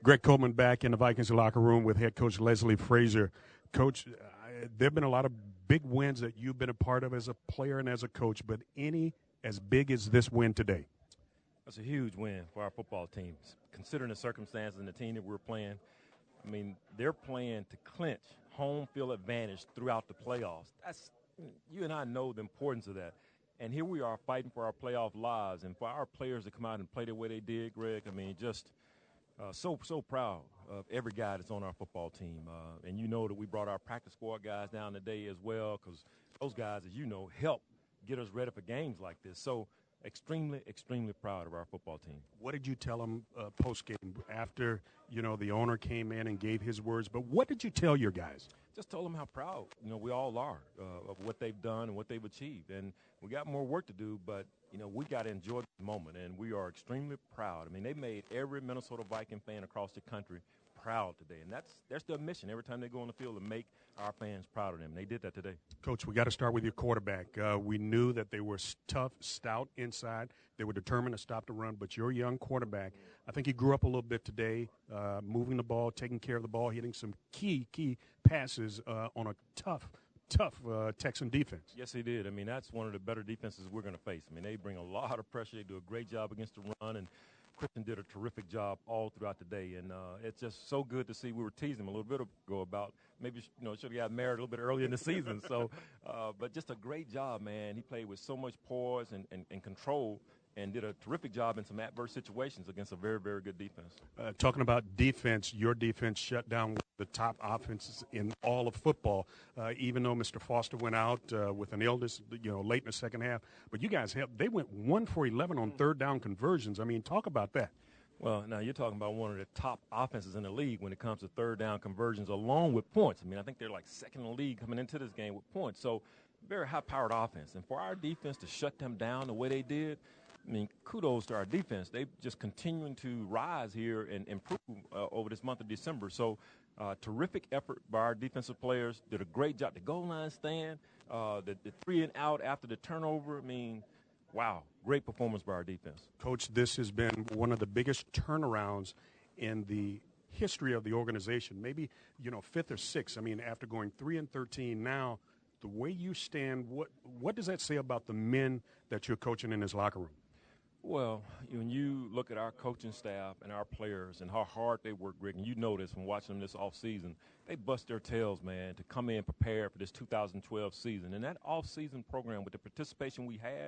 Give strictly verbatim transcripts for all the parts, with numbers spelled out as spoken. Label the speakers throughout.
Speaker 1: Greg Coleman back in the Vikings locker room with head coach Leslie Frazier. Coach, uh, there have been a lot of big wins that you've been a part of as a player and as a coach, but any as big as this win today?
Speaker 2: That's a huge win for our football teams. Considering the circumstances and the team that we're playing, I mean, they're playing to clinch home field advantage throughout the playoffs. That's, you and I know the importance of that. And here we are fighting for our playoff lives, and for our players to come out and play the way they did, Greg, I mean, just uh, so, so proud of every guy that's on our football team. Uh, and you know that we brought our practice squad guys down today as well, because those guys, as you know, help get us ready for games like this. So extremely, extremely proud of our football team.
Speaker 1: What did you tell them uh, post-game after, you know, the owner came in and gave his words? But what did you tell your guys?
Speaker 2: Just told them how proud, you know, we all are uh, of what they've done and what they've achieved. And we got more work to do, but, you know, we got to enjoy the moment, and we are extremely proud. I mean, they made every Minnesota Viking fan across the country proud today, and that's that's their mission every time they go on the field, to make our fans proud of them. And they did that today.
Speaker 1: Coach, we got to start with your quarterback. Uh, we knew that they were tough, stout inside. They were determined to stop the run, but your young quarterback, I think he grew up a little bit today, uh, moving the ball, taking care of the ball, hitting some key, key passes uh, on a tough, tough uh, Texan defense.
Speaker 2: Yes, he did. I mean, that's one of the better defenses we're going to face. I mean, they bring a lot of pressure. They do a great job against the run, and Christian did a terrific job all throughout the day, and uh, it's just so good to see. We were teasing him a little bit ago about maybe, you know, should have got married a little bit earlier in the season. So, uh, but just a great job, man. He played with so much poise and, and, and control, and did a terrific job in some adverse situations against a very, very good defense.
Speaker 1: Uh, talking about defense, your defense shut down the top offenses in all of football, uh, even though Mister Foster went out uh, with an illness, you know, late in the second half. But you guys helped. They went one for eleven on third down conversions. I mean, talk about that.
Speaker 2: Well, now you're talking about one of the top offenses in the league when it comes to third down conversions, along with points. I mean, I think they're like second in the league coming into this game with points. So very high-powered offense. And for our defense to shut them down the way they did, I mean, kudos to our defense. They've just continuing to rise here and improve uh, over this month of December. So uh, terrific effort by our defensive players. Did a great job. The goal line stand, uh, the, the three and out after the turnover. I mean, wow, great performance by our defense.
Speaker 1: Coach, this has been one of the biggest turnarounds in the history of the organization. Maybe, you know, fifth or sixth. I mean, after going three and thirteen now, the way you stand, what what does that say about the men that you're coaching in this locker room?
Speaker 2: Well, when you look at our coaching staff and our players and how hard they work, Greg, and you know this from watching them this offseason, they bust their tails, man, to come in prepared for this two thousand twelve season. And that offseason program, with the participation we had,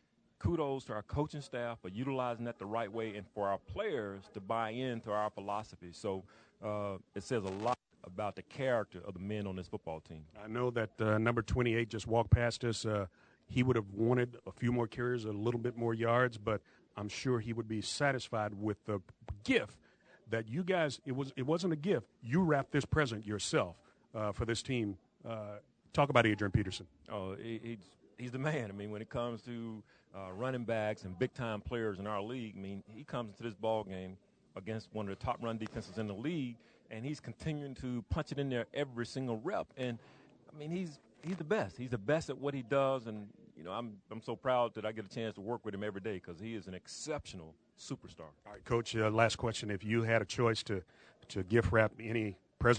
Speaker 2: kudos to our coaching staff for utilizing that the right way, and for our players to buy into our philosophy. So uh, it says a lot about the character of the men on this football team.
Speaker 1: I know that uh, number twenty-eight just walked past us. Uh, he would have wanted a few more carries, a little bit more yards, but I'm sure he would be satisfied with the gift that you guys, it, was, it wasn't a gift. You wrapped this present yourself uh, for this team. Uh, talk about Adrian Peterson.
Speaker 2: Oh, he, he's, he's the man. I mean, when it comes to uh, running backs and big-time players in our league, I mean, he comes into this ball game against one of the top run defenses in the league, and he's continuing to punch it in there every single rep. And, I mean, he's he's the best. He's the best at what he does, and, you know, I'm I'm so proud that I get a chance to work with him every day, because he is an exceptional superstar.
Speaker 1: All right, Coach, uh, last question. If you had a choice to, to gift wrap any present.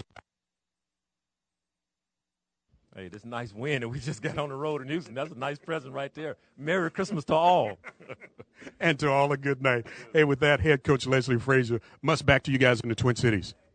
Speaker 2: Hey, this nice win that we just got on the road in Houston, that's a nice present right there. Merry Christmas to all.
Speaker 1: And to all a good night. Hey, with that, head coach Leslie Frazier, must back to you guys in the Twin Cities.